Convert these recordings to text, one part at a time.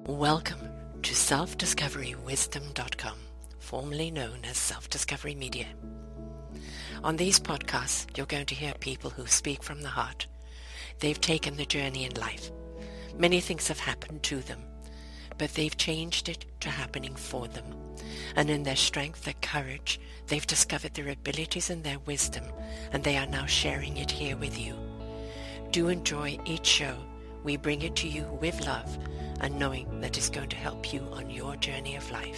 Welcome to selfdiscoverywisdom.com, formerly known as Self-Discovery Media. On these podcasts, you're going to hear people who speak from the heart. They've taken the journey in life. Many things have happened to them, but they've changed it to happening for them. And in their strength, their courage, they've discovered their abilities and their wisdom, and they are now sharing it here with you. Do enjoy each show. We bring it to you with love and knowing that it's going to help you on your journey of life.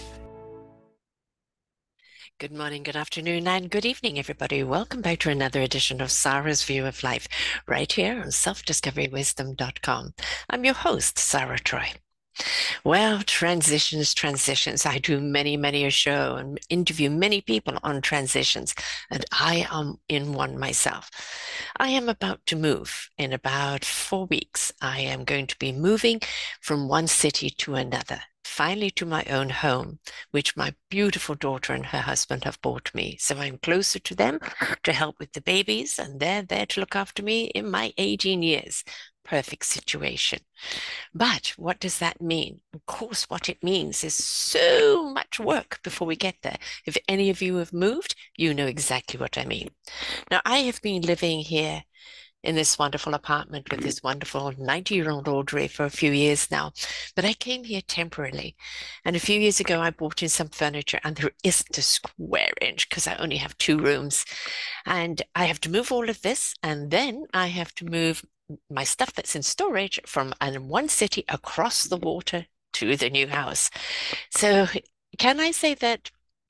Good morning, good afternoon, and good evening, everybody. Welcome back to another edition of Sarah's View of Life, right here on selfdiscoverywisdom.com. I'm your host, Sarah Troy. Well, transitions. I do many a show and interview many people on transitions, and I am in one myself. I am about to move in about 4 weeks. I am going to be moving from one city to another, finally to my own home, which my beautiful daughter and her husband have bought me. So I'm closer to them to help with the babies, and they're there to look after me in my 18 years. Perfect situation. But what does that mean? Of course, what it means is so much work before we get there. If any of you have moved, you know exactly what I mean. Now, I have been living here in this wonderful apartment with this wonderful 90-year-old Audrey for a few years now, but I came here temporarily. And a few years ago, I bought in some furniture, and there isn't a square inch because I only have 2 rooms. And I have to move all of this, and then I have to move my stuff that's in storage from one city across the water to the new house. So can I say that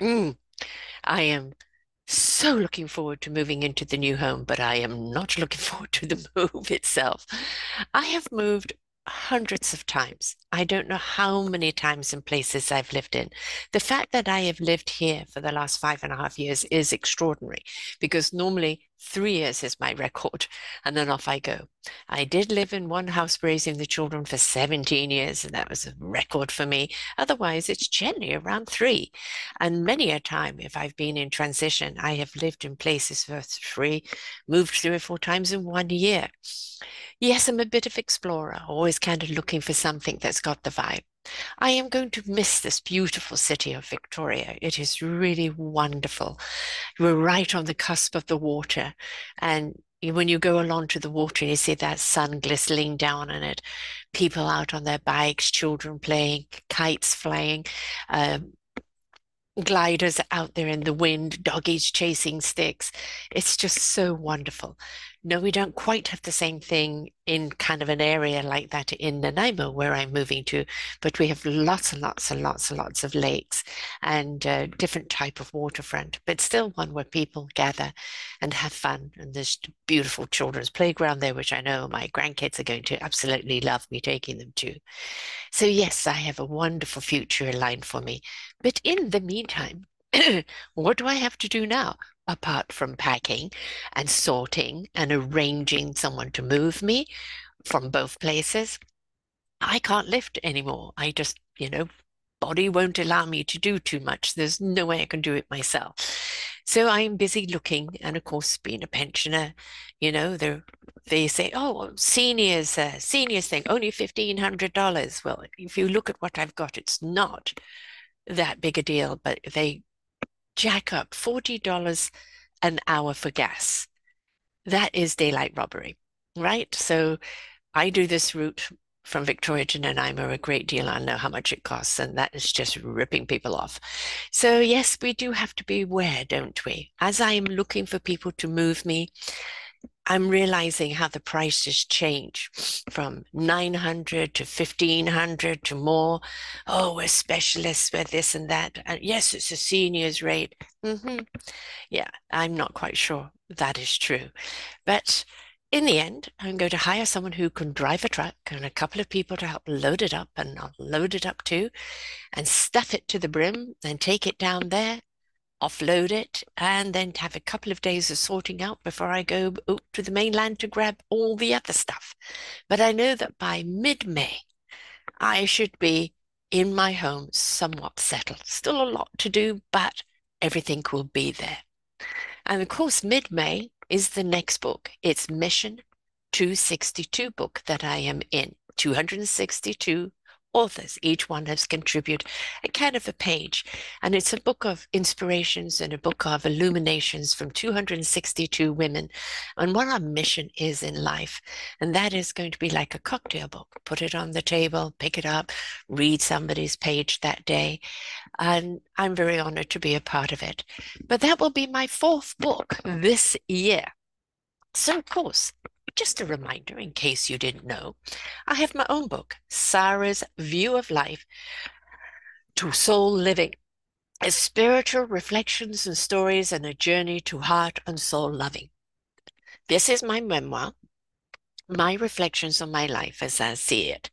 I am so looking forward to moving into the new home, but I am not looking forward to the move itself. I have moved hundreds of times. I don't know how many times and places I've lived in. The fact that I have lived here for the last 5.5 years is extraordinary because normally 3 years is my record, and then off I go. I did live in one house raising the children for 17 years, and that was a record for me. Otherwise, it's generally around 3. And many a time, if I've been in transition, I have lived in places for 3, moved 3 or 4 times in 1 year. Yes, I'm a bit of explorer, always kind of looking for something that's got the vibe. I am going to miss this beautiful city of Victoria. It is really wonderful. We're right on the cusp of the water. And when you go along to the water, you see that sun glistening down on it, people out on their bikes, children playing, kites flying, gliders out there in the wind, doggies chasing sticks. It's just so wonderful. No, we don't quite have the same thing in kind of an area like that in Nanaimo where I'm moving to, but we have lots and lots and lots and lots of lakes and different type of waterfront, but still one where people gather and have fun. And there's beautiful children's playground there, which I know my grandkids are going to absolutely love me taking them to. So yes, I have a wonderful future aligned for me. But in the meantime, what do I have to do now? Apart from packing and sorting and arranging someone to move me from both places, I can't lift anymore. I just, body won't allow me to do too much. There's no way I can do it myself. So I'm busy looking, and of course, being a pensioner, they say, oh, seniors thing, only $1,500. Well, if you look at what I've got, it's not that big a deal, but they jack up $40 an hour for gas. That is daylight robbery, right? So I do this route from Victoria to Nanaimo a great deal. I know how much it costs, and that is just ripping people off. So yes, we do have to be aware, don't we? As I am looking for people to move me, I'm realizing how the prices change from 900 to 1,500 to more. Oh, we're specialists, we're this and that. And yes, it's a seniors rate. Yeah, I'm not quite sure that is true. But in the end, I'm going to hire someone who can drive a truck and a couple of people to help load it up, and I'll load it up too, and stuff it to the brim and take it down there, offload it, and then have a couple of days of sorting out before I go to the mainland to grab all the other stuff. But I know that by mid-May, I should be in my home somewhat settled. Still a lot to do, but everything will be there. And of course, mid-May is the next book. It's Mission 262 book that I am in. 262 authors. Each one has contributed a kind of a page. And it's a book of inspirations and a book of illuminations from 262 women on what our mission is in life. And that is going to be like a cocktail book. Put it on the table, pick it up, read somebody's page that day. And I'm very honored to be a part of it. But that will be my fourth book this year. So, of course, just a reminder in case you didn't know, I have my own book, Sarah's View of Life to Soul Living. It's spiritual reflections and stories and a journey to heart and soul loving. This is my memoir, my reflections on my life as I see it.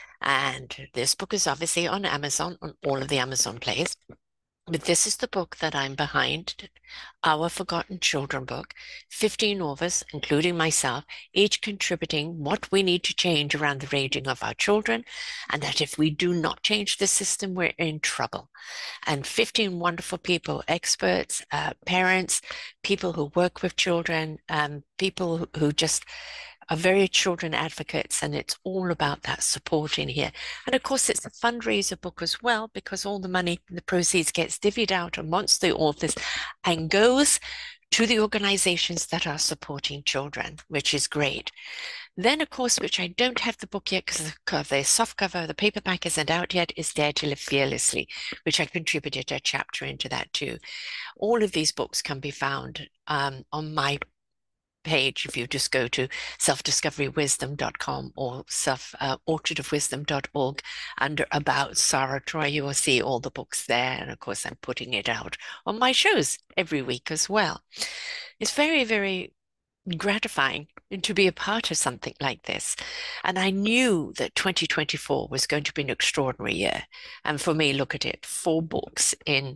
And this book is obviously on Amazon, on all of the Amazon plays. But this is the book that I'm behind, Our Forgotten Children book, 15 authors, including myself, each contributing what we need to change around the raising of our children, and that if we do not change the system, we're in trouble. And 15 wonderful people, experts, parents, people who work with children, people who just are very children advocates, and it's all about that support in here. And of course, it's a fundraiser book as well, because all the money, the proceeds gets divvied out amongst the authors and goes to the organizations that are supporting children, which is great. Then, of course, which I don't have the book yet because the soft cover, the paperback isn't out yet, is Dare to Live Fearlessly, which I contributed a chapter into that too. All of these books can be found on my page if you just go to selfdiscoverywisdom.com or orchardofwisdom.org under About Sarah Troy. You will see all the books there. And of course, I'm putting it out on my shows every week as well. It's very, very gratifying to be a part of something like this. And I knew that 2024 was going to be an extraordinary year. And for me, look at it, 4 books in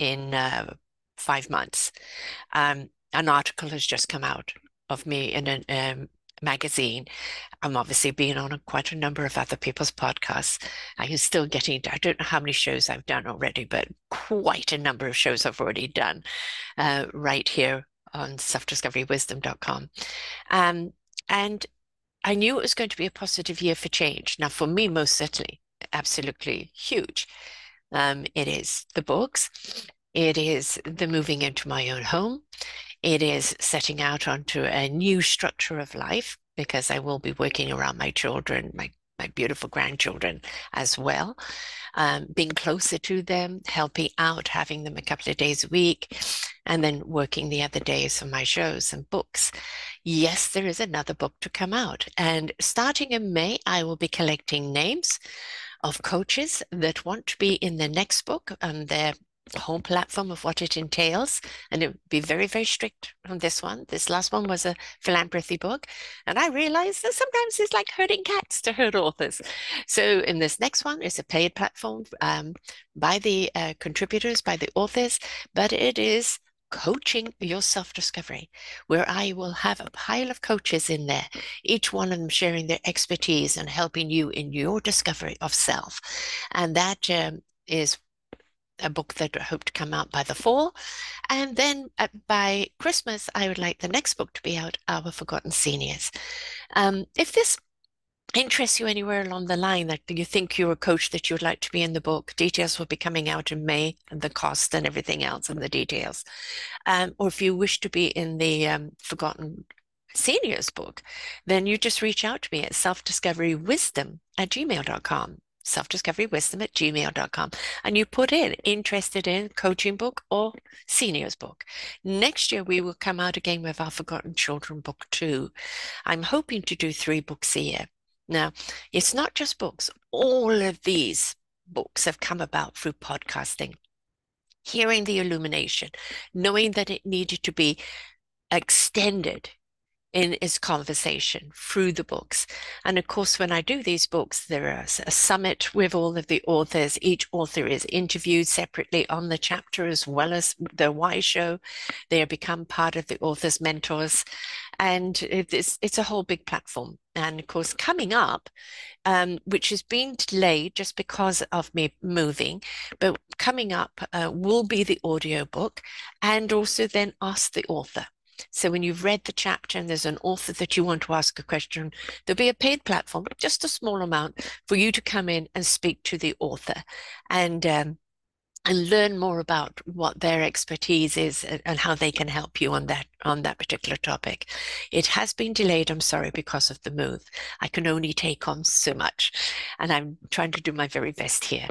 5 months. An article has just come out of me in a magazine. I'm obviously being on quite a number of other people's podcasts. I'm still getting, I don't know how many shows I've done already, but quite a number of shows I've already done right here on selfdiscoverywisdom.com. And I knew it was going to be a positive year for change. Now, for me, most certainly, absolutely huge. It is the books. It is the moving into my own home. It is setting out onto a new structure of life because I will be working around my children, my beautiful grandchildren as well, being closer to them, helping out, having them a couple of days a week, and then working the other days on my shows and books. Yes, there is another book to come out. And starting in May, I will be collecting names of coaches that want to be in the next book and their whole platform of what it entails. And it would be very, very strict on this one. This last one was a philanthropy book. And I realized that sometimes it's like herding cats to herd authors. So in this next one, it's a paid platform by the contributors, by the authors, but it is coaching your self-discovery, where I will have a pile of coaches in there, each one of them sharing their expertise and helping you in your discovery of self. And that is a book that I hope to come out by the fall. And then by Christmas, I would like the next book to be out, Our Forgotten Seniors. If this interests you anywhere along the line that you think you're a coach that you'd like to be in the book, details will be coming out in May, and the cost and everything else and the details. Or if you wish to be in the Forgotten Seniors book, then you just reach out to me at selfdiscoverywisdom@gmail.com. selfdiscoverywisdom@gmail.com, and you put in interested in coaching book or seniors book. Next year, we will come out again with our Forgotten Children book 2. I'm hoping to do 3 books a year. Now, it's not just books. All of these books have come about through podcasting, hearing the illumination, knowing that it needed to be extended in its conversation through the books. And of course, when I do these books, there is a summit with all of the authors. Each author is interviewed separately on the chapter as well as the Why Show. They have become part of the author's mentors. And it's a whole big platform. And of course, coming up, which is being delayed just because of me moving, but coming up will be the audio book and also then Ask the Author. So when you've read the chapter and there's an author that you want to ask a question, there'll be a paid platform, just a small amount, for you to come in and speak to the author and learn more about what their expertise is and how they can help you on that particular topic. It has been delayed, I'm sorry, because of the move. I can only take on so much, and I'm trying to do my very best here.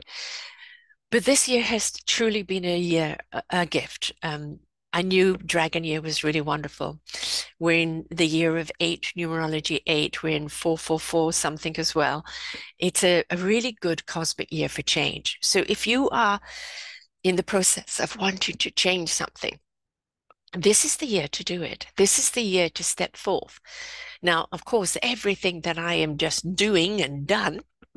But this year has truly been a gift. I knew Dragon Year was really wonderful. We're in the year of 8, numerology 8. We're in 444 something as well. It's a really good cosmic year for change. So if you are in the process of wanting to change something, this is the year to do it. This is the year to step forth. Now, of course, everything that I am just doing and done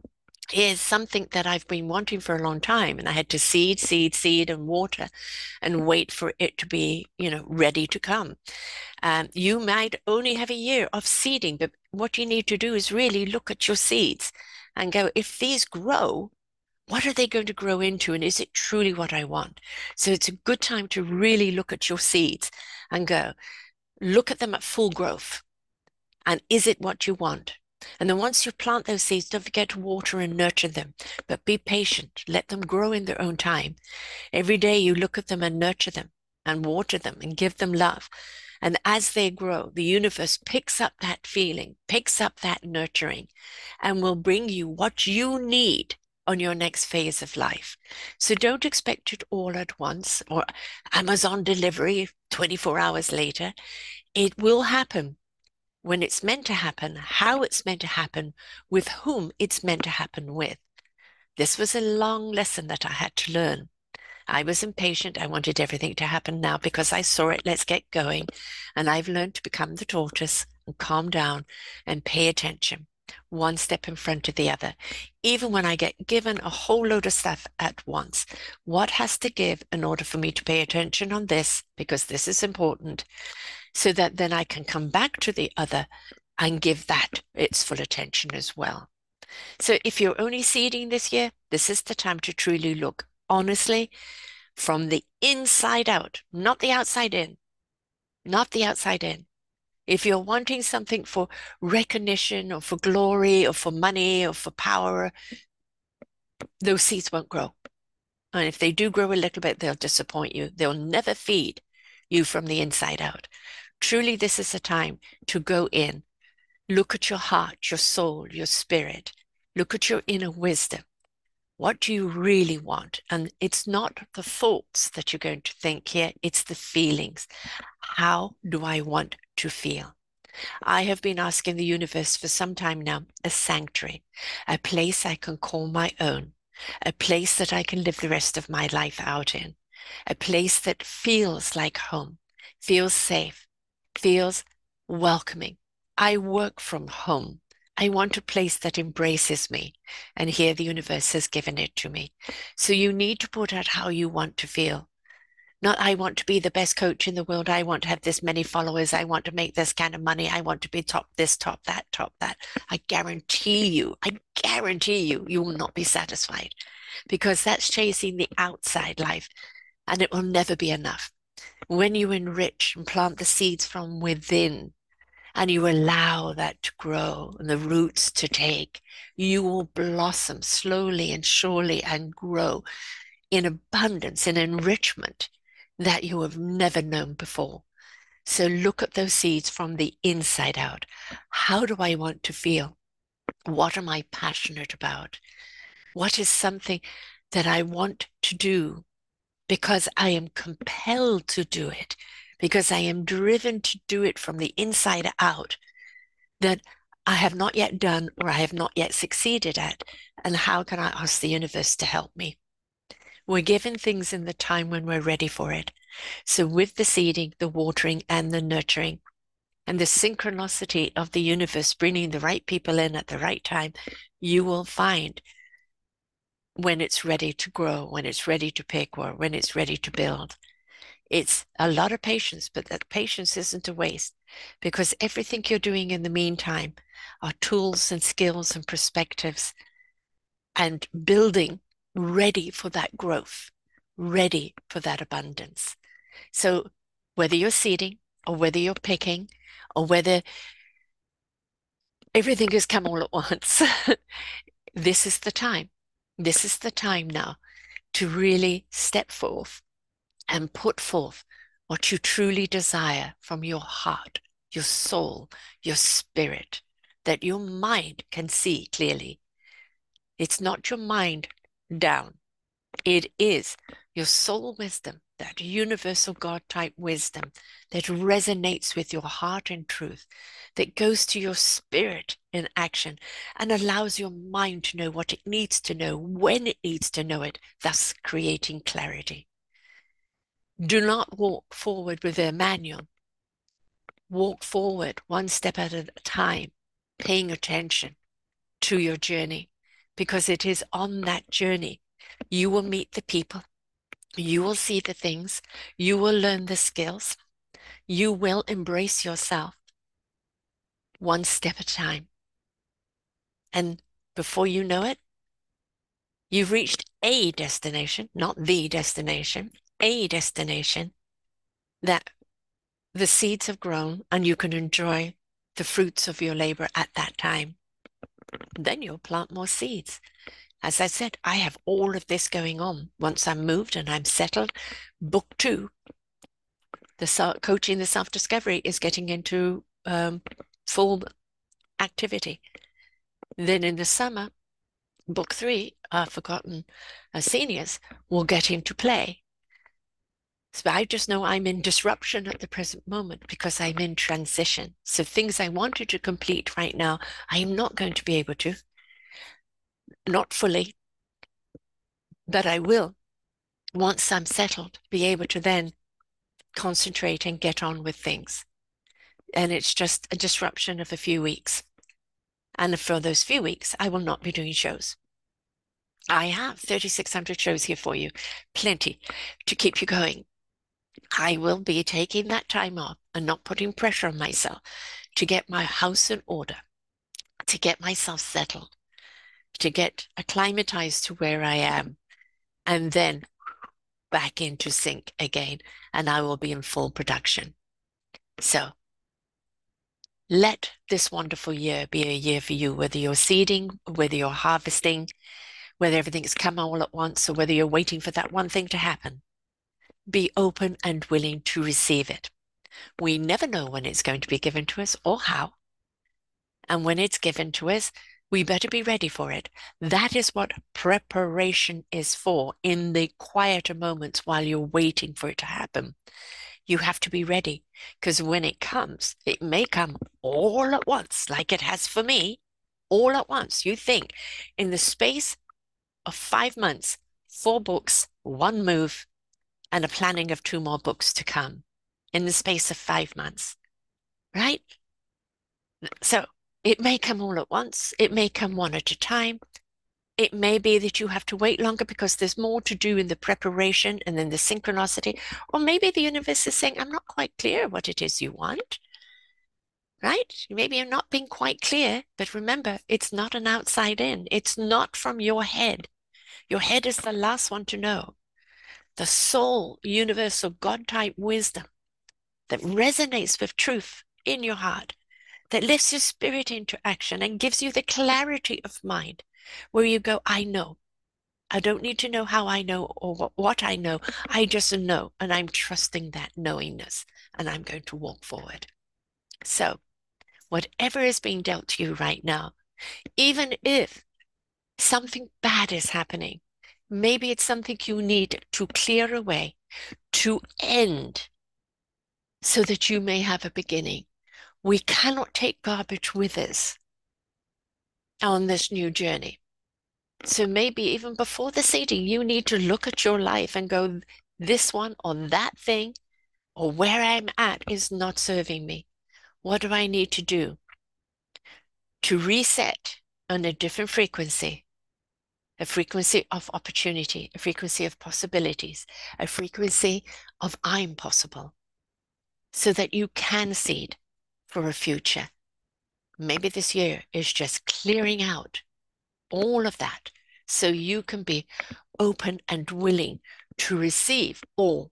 is something that I've been wanting for a long time. And I had to seed, and water and wait for it to be, ready to come. You might only have a year of seeding, but what you need to do is really look at your seeds and go, if these grow, what are they going to grow into? And is it truly what I want? So it's a good time to really look at your seeds and go, look at them at full growth. And is it what you want? And then once you plant those seeds, don't forget to water and nurture them, but be patient. Let them grow in their own time. Every day you look at them and nurture them and water them and give them love. And as they grow, the universe picks up that feeling, picks up that nurturing, and will bring you what you need on your next phase of life. So don't expect it all at once or Amazon delivery 24 hours later. It will happen when it's meant to happen, how it's meant to happen, with whom it's meant to happen with. This was a long lesson that I had to learn. I was impatient. I wanted everything to happen now because I saw it. Let's get going. And I've learned to become the tortoise and calm down and pay attention, one step in front of the other. Even when I get given a whole load of stuff at once, what has to give in order for me to pay attention on this, because this is important, so that then I can come back to the other and give that its full attention as well. So if you're only seeding this year, this is the time to truly look honestly from the inside out, not the outside in, not the outside in. If you're wanting something for recognition or for glory or for money or for power, those seeds won't grow. And if they do grow a little bit, they'll disappoint you. They'll never feed you from the inside out. Truly, this is a time to go in, look at your heart, your soul, your spirit, look at your inner wisdom. What do you really want? And it's not the thoughts that you're going to think here, it's the feelings. How do I want to feel? I have been asking the universe for some time now, a sanctuary, a place I can call my own, a place that I can live the rest of my life out in, a place that feels like home, feels safe, feels welcoming. I work from home. I want a place that embraces me. And here the universe has given it to me. So you need to put out how you want to feel. Not, I want to be the best coach in the world. I want to have this many followers. I want to make this kind of money. I want to be top this, top that, top that. I guarantee you, you will not be satisfied, because that's chasing the outside life and it will never be enough. When you enrich and plant the seeds from within, and you allow that to grow and the roots to take, you will blossom slowly and surely and grow in abundance, in enrichment that you have never known before. So look at those seeds from the inside out. How do I want to feel? What am I passionate about? What is something that I want to do because I am compelled to do it, because I am driven to do it from the inside out, that I have not yet done or I have not yet succeeded at? And how can I ask the universe to help me? We're given things in the time when we're ready for it. So with the seeding, the watering, and the nurturing, and the synchronicity of the universe bringing the right people in at the right time, you will find when it's ready to grow, when it's ready to pick, or when it's ready to build. It's a lot of patience, but that patience isn't a waste, because everything you're doing in the meantime are tools and skills and perspectives and building ready for that growth, ready for that abundance. So whether you're seeding, or whether you're picking, or whether everything has come all at once, this is the time. This is the time now to really step forth and put forth what you truly desire from your heart, your soul, your spirit, that your mind can see clearly. It's not your mind down. It is your soul wisdom, that universal God type wisdom that resonates with your heart and truth, that goes to your spirit in action and allows your mind to know what it needs to know, when it needs to know it, thus creating clarity. Do not walk forward with a manual. Walk forward one step at a time, paying attention to your journey, because it is on that journey you will meet the people, you will see the things, you will learn the skills, you will embrace yourself one step at a time. And before you know it, you've reached a destination, not the destination, a destination that the seeds have grown and you can enjoy the fruits of your labor at that time. Then you'll plant more seeds. As I said, I have all of this going on. Once I'm moved and I'm settled, book 2, the coaching, the self-discovery, is getting into full activity. Then in the summer, book 3, Forgotten Seniors, will get into play. So I just know I'm in disruption at the present moment because I'm in transition. So things I wanted to complete right now, I am not going to be able to, not fully, but I will, once I'm settled, be able to then concentrate and get on with things. And it's just a disruption of a few weeks. And for those few weeks, I will not be doing shows. I have 3,600 shows here for you, plenty to keep you going. I will be taking that time off and not putting pressure on myself to get my house in order, to get myself settled, to get acclimatized to where I am, and then back into sync again, and I will be in full production. So let this wonderful year be a year for you, whether you're seeding, whether you're harvesting, whether everything's come all at once, or whether you're waiting for that one thing to happen. Be open and willing to receive it. We never know when it's going to be given to us or how. And when it's given to us, we better be ready for it. That is what preparation is for in the quieter moments while you're waiting for it to happen. You have to be ready, because when it comes, it may come all at once, like it has for me, all at once. You think in the space of 5 months, 4 books, 1 move, and a planning of 2 more books to come in the space of 5 months, right? So it may come all at once. It may come one at a time. It may be that you have to wait longer because there's more to do in the preparation and then the synchronicity. Or maybe the universe is saying, I'm not quite clear what it is you want, right? Maybe you're not being quite clear, but remember, it's not an outside in. It's not from your head. Your head is the last one to know. The soul, universal God-type wisdom that resonates with truth in your heart, that lifts your spirit into action and gives you the clarity of mind where you go, I know. I don't need to know how I know or what I know. I just know, and I'm trusting that knowingness, and I'm going to walk forward. So whatever is being dealt to you right now, even if something bad is happening, maybe it's something you need to clear away, to end, so that you may have a beginning. We cannot take garbage with us on this new journey. So maybe even before the seeding, you need to look at your life and go, this one or that thing or where I'm at is not serving me. What do I need to do to reset on a different frequency? A frequency of opportunity, a frequency of possibilities, a frequency of I'm possible, so that you can seed for a future. Maybe this year is just clearing out all of that so you can be open and willing to receive all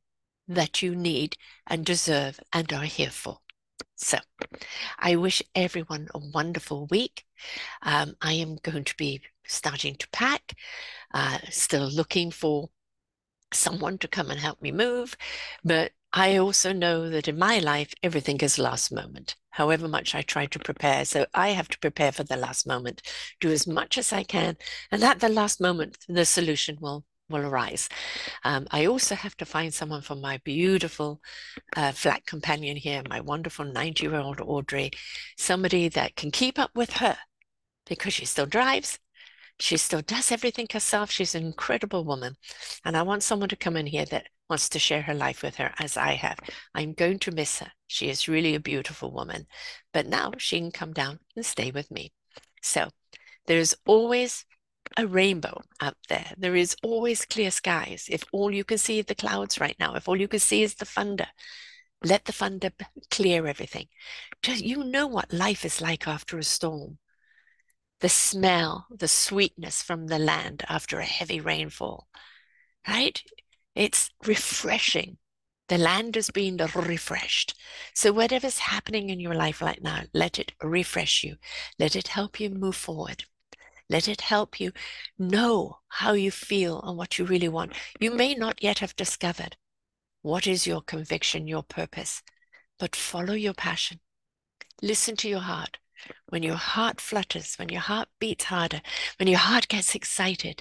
that you need and deserve and are here for. So I wish everyone a wonderful week. I am going to be starting to pack, still looking for someone to come and help me move. But I also know that in my life, everything is last moment, however much I try to prepare. So I have to prepare for the last moment, do as much as I can. And at the last moment, the solution will arise. I also have to find someone for my beautiful flat companion here, my wonderful 90-year-old Audrey, somebody that can keep up with her because she still drives. She still does everything herself. She's an incredible woman. And I want someone to come in here that wants to share her life with her as I have. I'm going to miss her. She is really a beautiful woman. But now she can come down and stay with me. So there's always a rainbow out there. There is always clear skies. If all you can see are the clouds right now, if all you can see is the thunder, let the thunder clear everything. Just, you know what life is like after a storm. The smell, the sweetness from the land after a heavy rainfall, right? It's refreshing. The land has been refreshed. So whatever's happening in your life right now, let it refresh you. Let it help you move forward. Let it help you know how you feel and what you really want. You may not yet have discovered what is your conviction, your purpose, but follow your passion. Listen to your heart. When your heart flutters, when your heart beats harder, when your heart gets excited,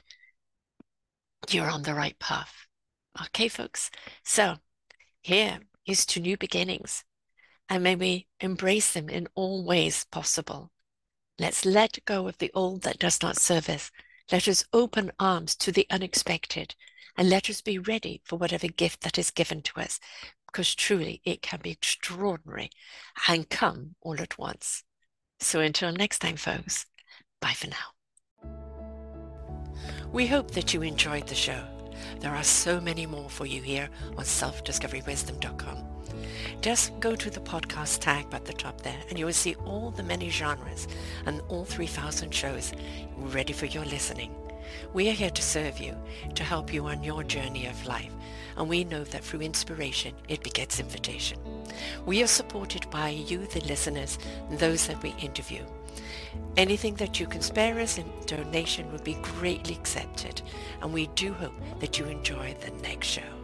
you're on the right path. Okay, folks? So here is to new beginnings, and may we embrace them in all ways possible. Let's let go of the old that does not serve us. Let us open arms to the unexpected, and let us be ready for whatever gift that is given to us, because truly it can be extraordinary and come all at once. So until next time, folks, bye for now. We hope that you enjoyed the show. There are so many more for you here on selfdiscoverywisdom.com. Just go to the podcast tab at the top there and you will see all the many genres and all 3,000 shows ready for your listening. We are here to serve you, to help you on your journey of life, and we know that through inspiration, it begets invitation. We are supported by you, the listeners, and those that we interview. Anything that you can spare us in donation would be greatly accepted, and we do hope that you enjoy the next show.